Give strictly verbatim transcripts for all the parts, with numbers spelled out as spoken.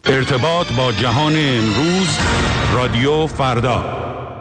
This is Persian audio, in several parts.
ارتباط با جهان امروز، رادیو فردا.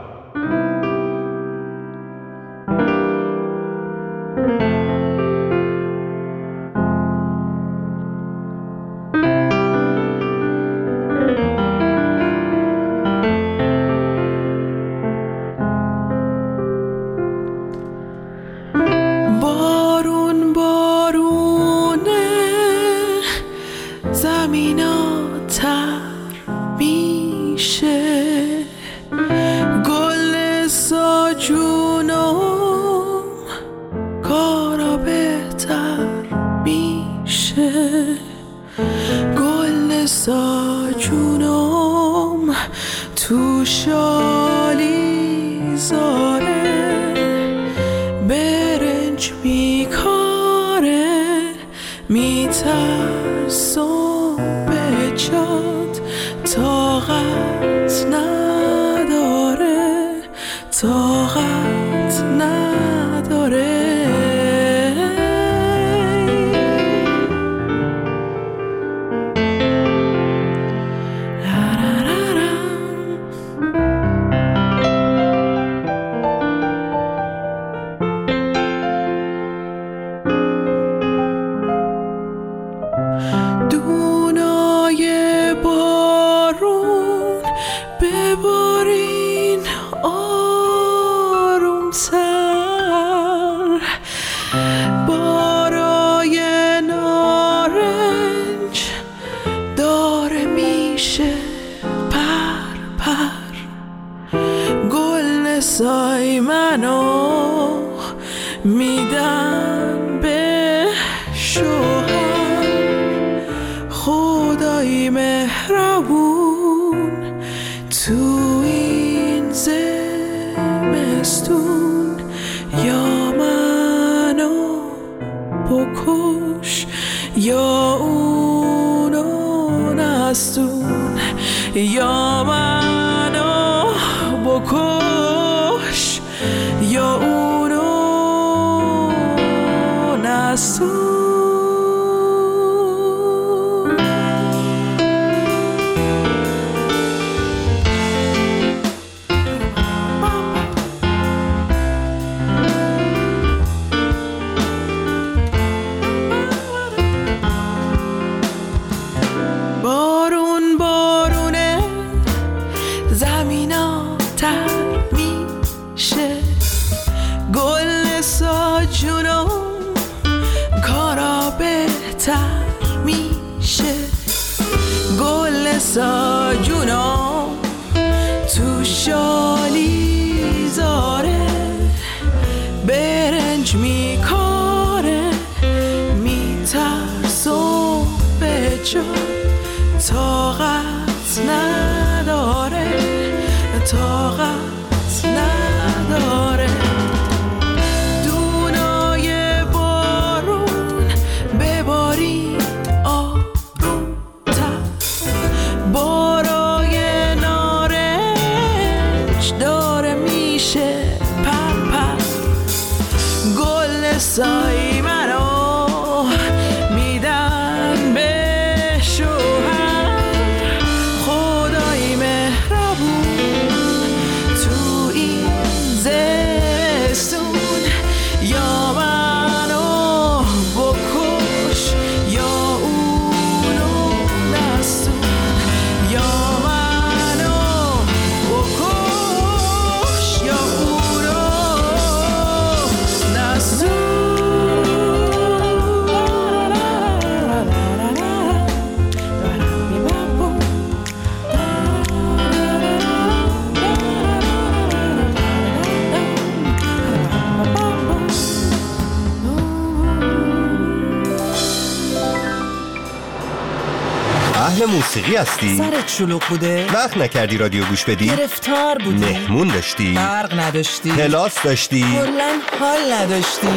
موسیقی هستی؟ سرت شلوغ بوده؟ وقت نکردی رادیو گوش بدی؟ گرفتار بودی؟ مهمون داشتی؟ برق نداشتی؟ کلاس داشتی؟ کلاً حال نداشتی؟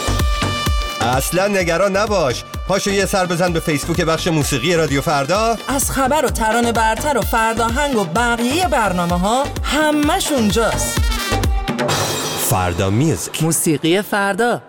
اصلا نگران نباش، پاشو یه سر بزن به فیسبوک بخش موسیقی رادیو فردا. از خبر و ترانه برتر و فرداهنگ و بقیه برنامه ها همش اونجاست. فردا میوزیک، موسیقی فردا.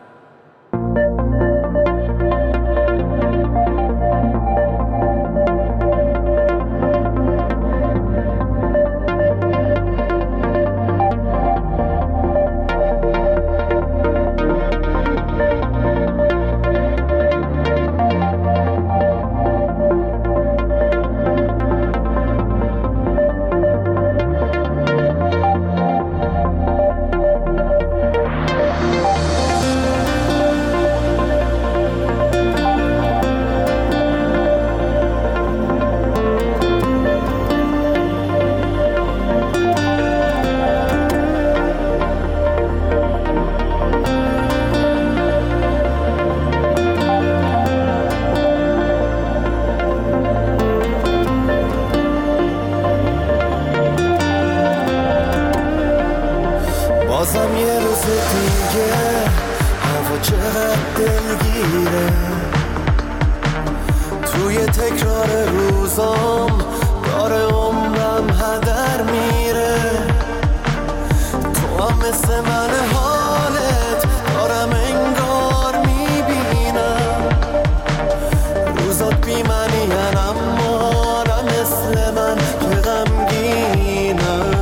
میگن اما نه مثل من که غمگینم.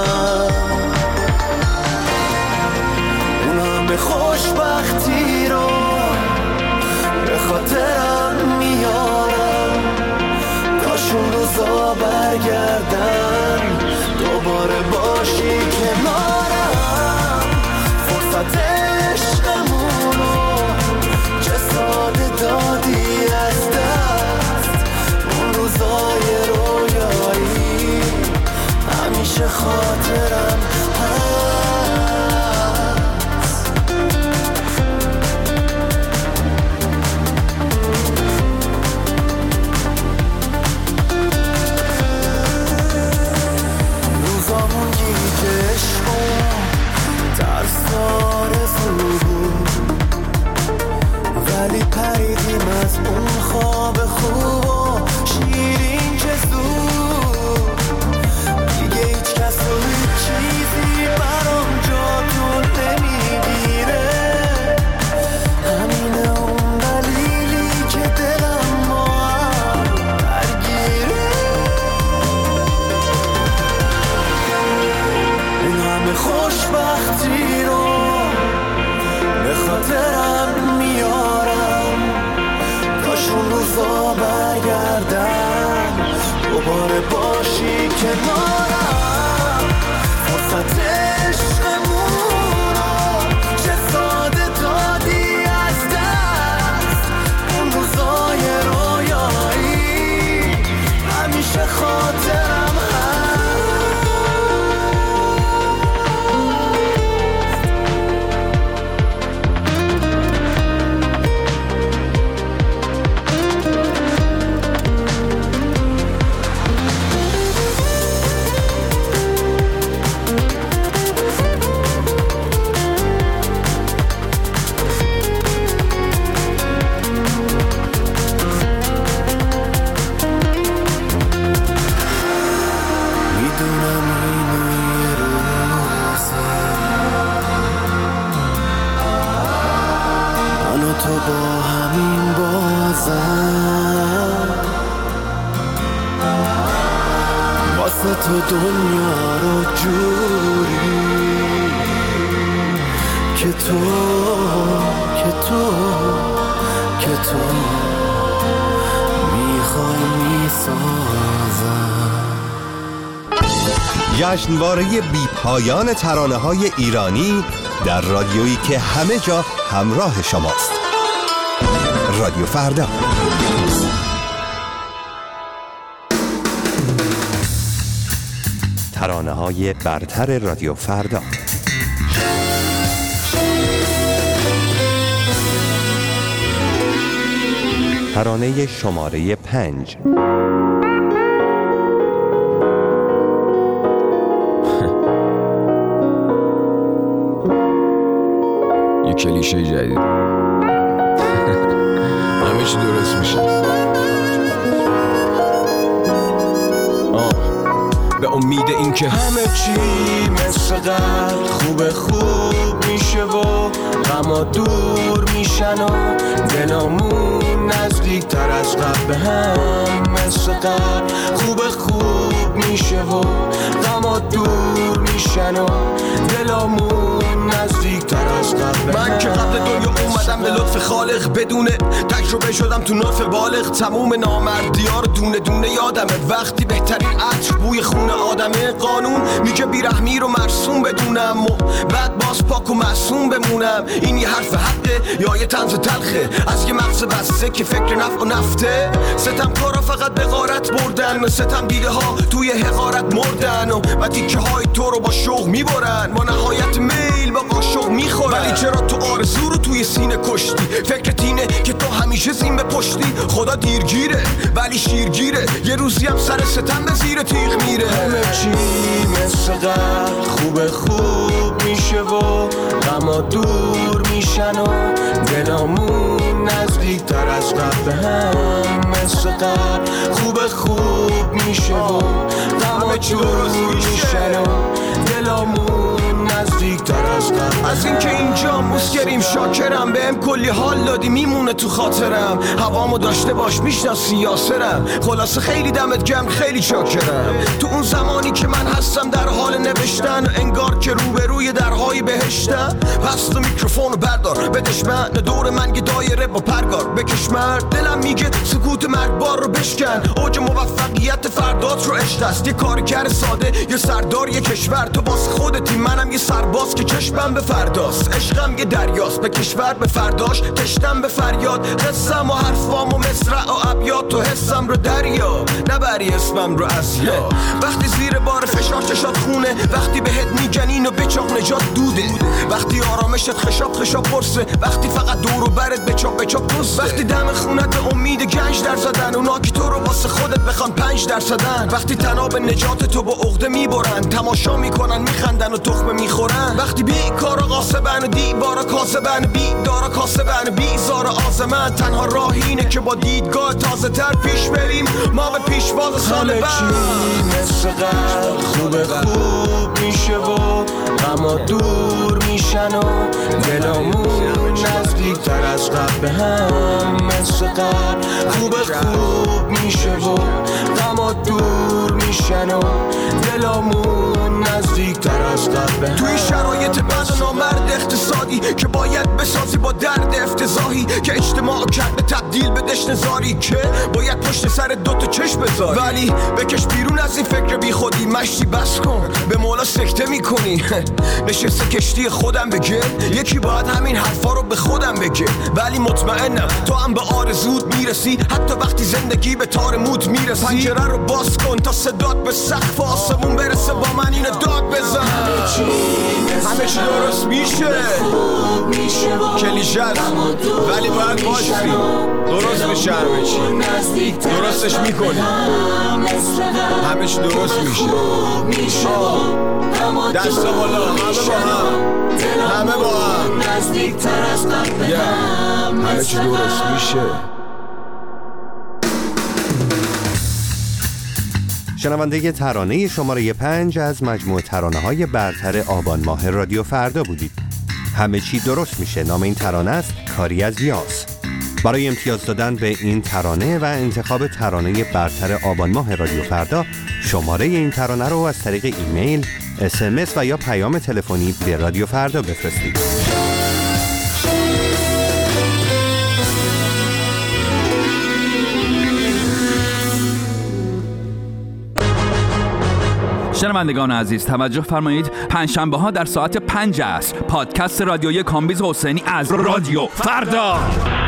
اون همه خوشبختی رو به خاطرم میارم، کاش اون روزا برگردن دوباره باشی کنارم. فرصت عشقمونو چه ساده دادی از دست، اون روزای رویایی همیشه خاطرم هست. روزامون گیج عشقم ترسار بود، ولی پریدیم از اون خواب خوب و شیرین که زود. دیگه هیچ کس و هیچ چیزی برام جاتون نمیگیره. همینه اون دلیلی که دلم ما هم درگیره. این همه خوشبختی رو به خاطرم میارم، کاش اون روزا برگردن دوباره باشی کنارم. فرصت عشقمونو چه ساده دادی از دست، اون روزای رویایی همیشه خاطرم هست. تو با همین بازم واسه تو دنیا رو جوری که تو که تو که تو میخوای میسازم. جشنواره بی پایان ترانه های ایرانی در رادیویی که همه جا همراه شماست. رادیو فردا. ترانه های برتر رادیو فردا. ترانه شماره پنج. یه کلیشه جدید، همه چی درست میشه. آه. به امید این که همه چی مثل قبل خوب خوب میشه و غما دور میشن و دلامون نزدیک تر از قبل به هم مثل قبل خوب خوب میشه و غما دور میشن و دلامون نزدیک تر از قبل. من که قبل دنیا اومدم به لطف خالق، بدون تجربه شدم تو نطف بالغ. تموم نامردی ها رو دونه دونه یادمه، وقتی بهترین عطر بوی خون آدمه. قانون میگه بیرحمی رو مرسوم بدونم و بعد باز پاک و معصوم بمونم. این یه حرف حقه یا یه طنز تلخه از یه مغز بسته که فکر نفع و نفته؟ ستم کارا فقط به غارت بردن، ستم دیده ها توی حقارت مردن و بعد تیکه های تو رو با شوق میبرن. با نهایت میل با قاشق میخورن. ولی چرا تو آرزو رو توی سینه کشتی؟ فکرت اینه که تو همیشه زین به پشتی. خدا دیرگیره ولی شیرگیره، یه روزی هم سر ستم به زیر تیغ میره. همه چی مثل قبل خوب خوب میشه و غما دور میشن و دلامون نزدیک تر از قبل هم مثل قبل قبل خوب خوب میشه و غما جور میشن و دلامون نزدیک تر از قبل. از این که اینجا مسکریم شاکرم، بهم کلی حال دادی میمونه تو خاطرم. هوامو داشته باش میشناسی یاسرم، خلاصه خیلی دمت گرم خیلی شاکرم. تو اون زمانی که من هستم در حال نوشتن، انگار که روبروی درهای بهشتم. پس تو میکروفونو بردار بدش من، دور من یه دایره با پرگار بکش مرد. دلم میگه سکوت مرگبار رو بشکن، اوج موفقیت فردات رو عشق است. یه کارگر ساده، یه سردار، یه کشور. تو واسه خودتی، منم یه سرباز که چشمم به فرداست. عشقم یه دریاست، به کشور به فرداش تشتم به فریاد. قصم و حرفام و مصرع و ابیات، تو حسم رو دریا نبری اسمم رو اسیا. وقتی زیر بار فشار چشات خونه، وقتی بهت میگن اینو بچاق نجات دوده، وقتی آرامشت خشاب خشاب برسه، وقتی فقط دور و برت بچاق بچاق دوسته، وقتی دم خونت به امید گنج در زدن، اونا که تو رو واسه خودت بخوان پنج در زدن، وقتی تناب نجات تو با عقده میبرن، تماشا میکنن میخندن و تخمه میخورن، وقتی بی کارا قاسبن و دیوارا کاسبن، بی دارا کاسبن بیزار آزمن. تنها راه اینه که با دیدگاه تازه تر پیش بریم، ما به پیشواز سال بعد. همه چی مثل قبل خوب خوب میشه و غما دور میشن و دلامون نزدیک تر از قبل به هم. مثل قبل خوب خوب میشه و غما دور میشن و دلامون نزدیک تر از قبل به هم. توی شرایط بد و نامرد اقتصادی که باید بسازی با درد افتضاحی، که اجتماع کرده تبدیل به دشت زاری، که باید پشت سر دوتا چشم بذاری، ولی بکش بیرون از این فکر بی خودی. مشتی بس کن، به مولا سکته میکنی. نشسته کشتی خودم بگه، یکی باید همین حرفا رو به خودم بگه، ولی مطمئنم تو هم به آرزوت میرسی، حتی وقتی زندگی به تار موت میرسی. پنجره رو باز کن تا صدات به سقف آسمون برسه، با من اینو داد بزن. همه چی درست میشه، کلیشه است ولی باید باشی، درست میشه. همه چی درستش میکنی، همه چی درست میشه. دست بالا، همه با هم، همه با هم، همه چی درست میشه. شنونده ترانه شماره پنج از مجموعه ترانه های برتر آبان ماه رادیو فردا بودید. همه چی درست میشه نام این ترانه است، کاری از یاس. برای امتیاز دادن به این ترانه و انتخاب ترانه برتر آبان ماه رادیو فردا، شماره این ترانه رو از طریق ایمیل، اس ام اس و یا پیام تلفنی به رادیو فردا بفرستید. شنوندگان عزیز توجه فرمایید، پنجشنبه ها در ساعت پنج عصر پادکست رادیویی کامبیز حسینی از رادیو فردا.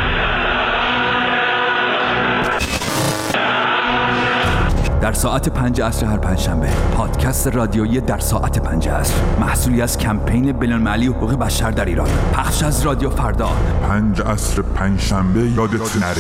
در ساعت پنج عصر هر پنجشنبه پادکست رادیویی در ساعت پنج عصر، محصولی از کمپین بین‌المللی حقوق بشر در ایران، پخش از رادیو فردا. پنج عصر پنجشنبه یادت نره.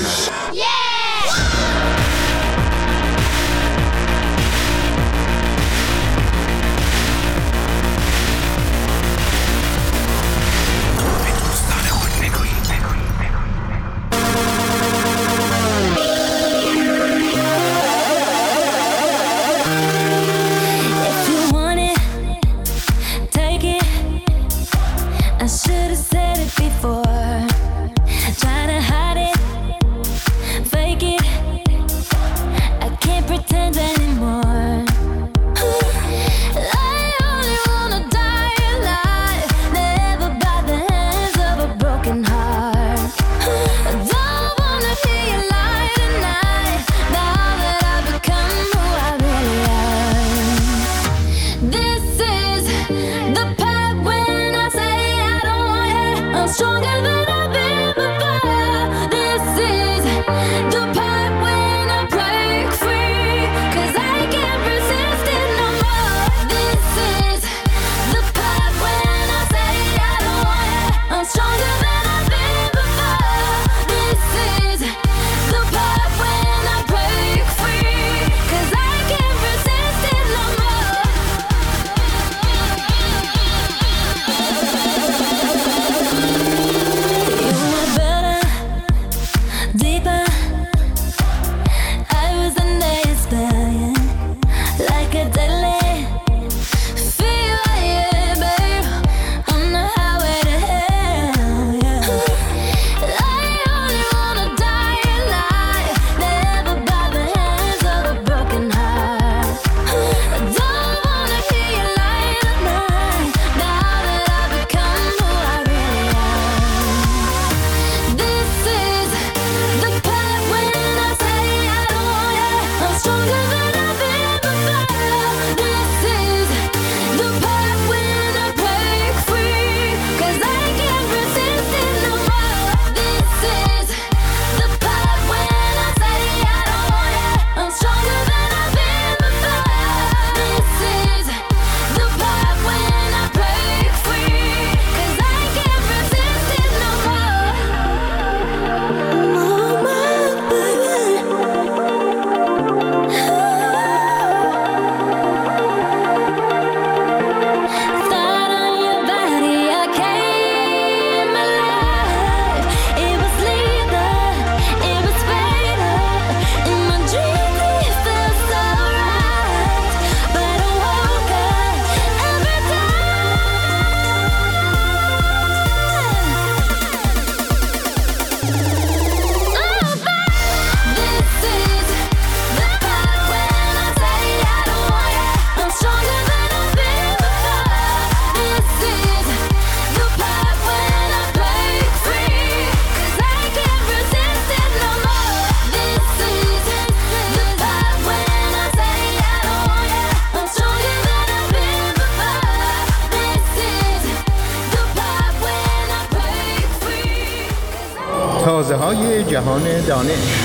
سازه‌های جهان دانش.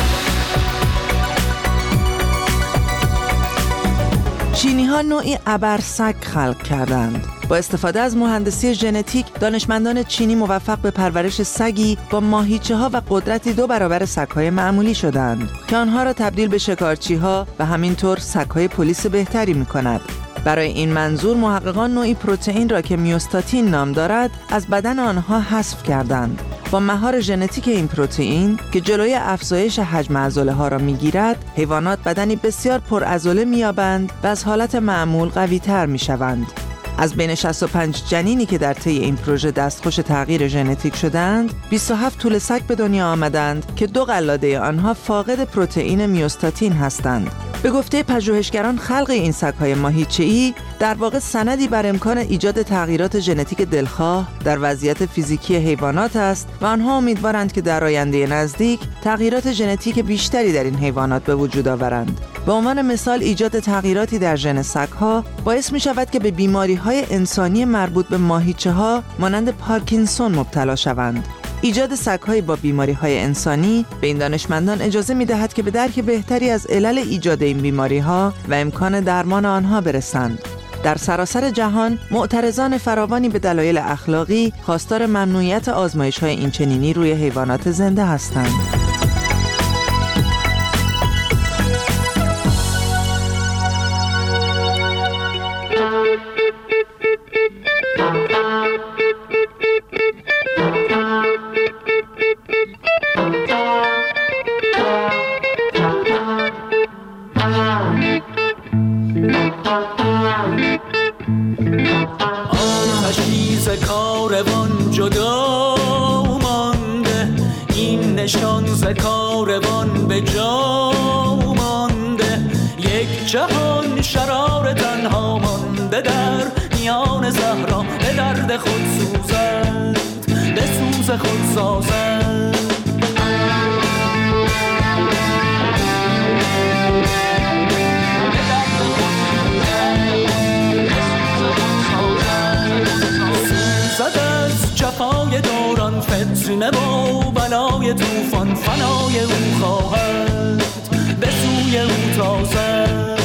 چینی‌ها نوعی ابرسگ خلق کردند. با استفاده از مهندسی ژنتیک، دانشمندان چینی موفق به پرورش سگی با ماهیچه‌ها و قدرتی دو برابر سگ‌های معمولی شدند که آنها را تبدیل به شکارچی‌ها و همینطور سگ‌های پلیس بهتری می‌کند. برای این منظور محققان نوعی پروتئین را که میوستاتین نام دارد از بدن آنها حذف کردند. با مهار ژنتیک این پروتئین که جلوی افزایش حجم عضله‌ها را می‌گیرد، حیوانات بدنی بسیار پرعضله می‌یابند و از حالت معمول قوی‌تر می‌شوند. از بین شصت و پنج جنینی که در طی این پروژه دستخوش تغییر ژنتیک شدند، بیست و هفت توله سگ به دنیا آمدند که دو قلاده آنها فاقد پروتئین میوستاتین هستند. به گفته پژوهشگران، خلق این سگ‌های ماهیچه‌ای در واقع سندی بر امکان ایجاد تغییرات ژنتیک دلخواه در وضعیت فیزیکی حیوانات است و آنها امیدوارند که در آینده نزدیک تغییرات ژنتیک بیشتری در این حیوانات به وجود آورند. به عنوان مثال، ایجاد تغییراتی در ژن سگ‌ها باعث می‌شود که به بیماری‌های انسانی مربوط به ماهیچه‌ها مانند پارکینسون مبتلا شوند. ایجاد سگ‌های با بیماری‌های انسانی به این دانشمندان اجازه می‌دهد که به درک بهتری از علل ایجاد این بیماری‌ها و امکان درمان آنها برسند. در سراسر جهان، معترضان فراوانی به دلایل اخلاقی خواستار ممنوعیت آزمایش‌های اینچنینی روی حیوانات زنده هستند. کاروان جدا مانده، این نشان ز کاروان به جا مانده. یک جهان شرار تنها مانده در میان صحرا، به درد خود سوزد، به سوز خود سازد. جفای دوران، فتنه و بلای طوفان، فنای او خواهد به سوی او تازد.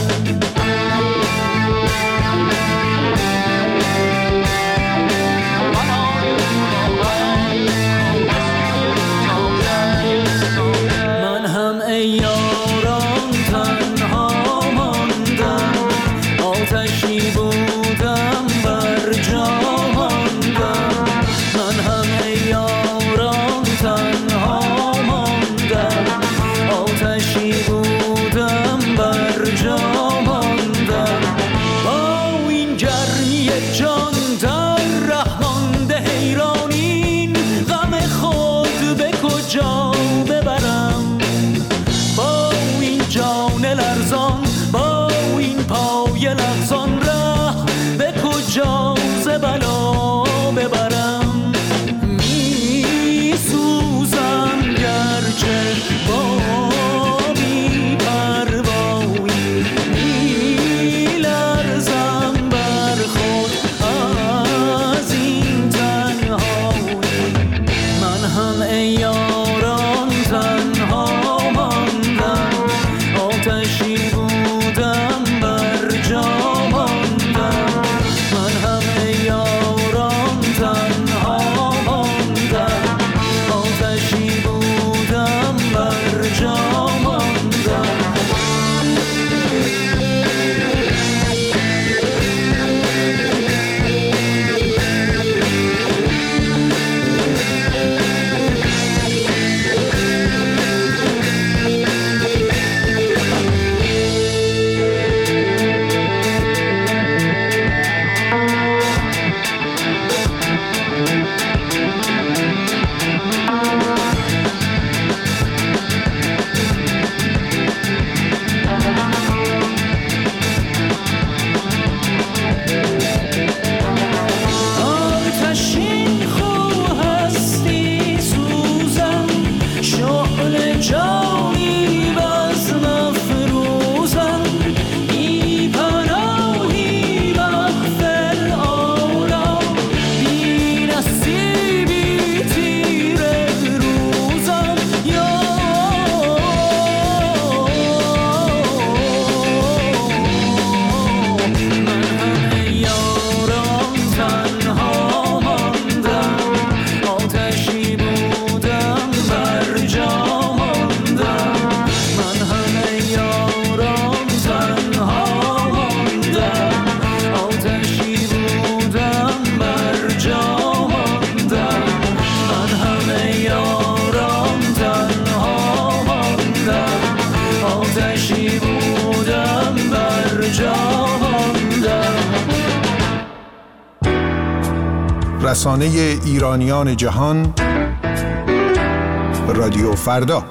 من هم ای یاران تنها ماندم، آتشی بودم بر جا ماندم. من هم ای یاران چی بودم بر جهاندم. رسانه ایرانیان جهان، رادیو فردا.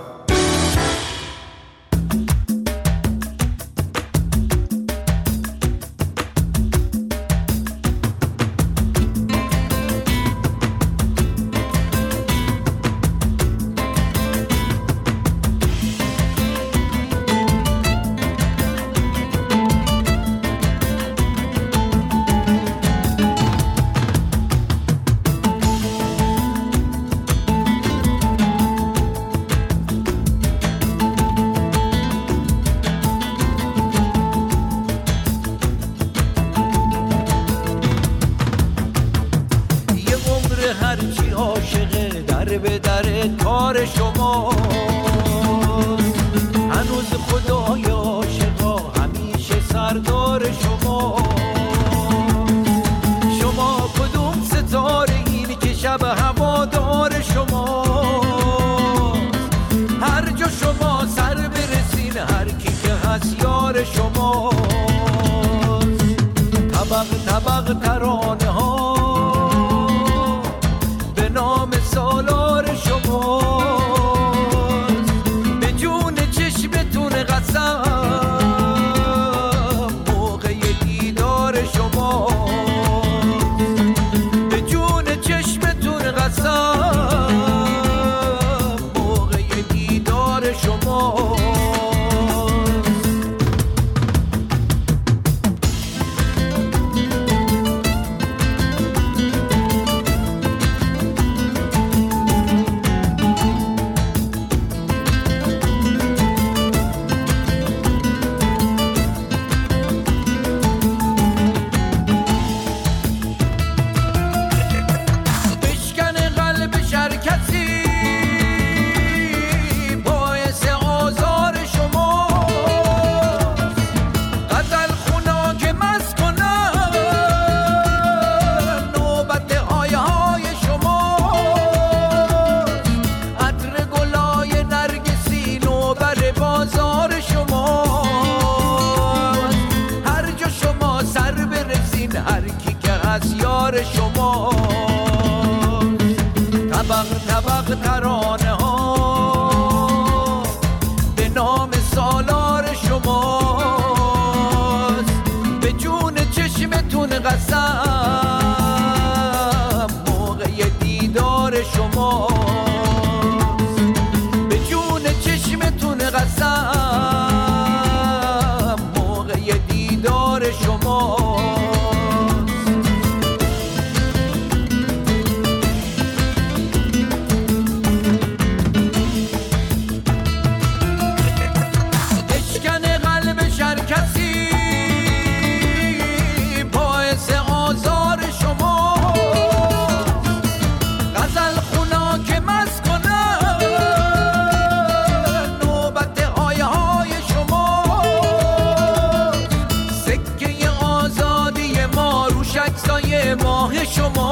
ماه شما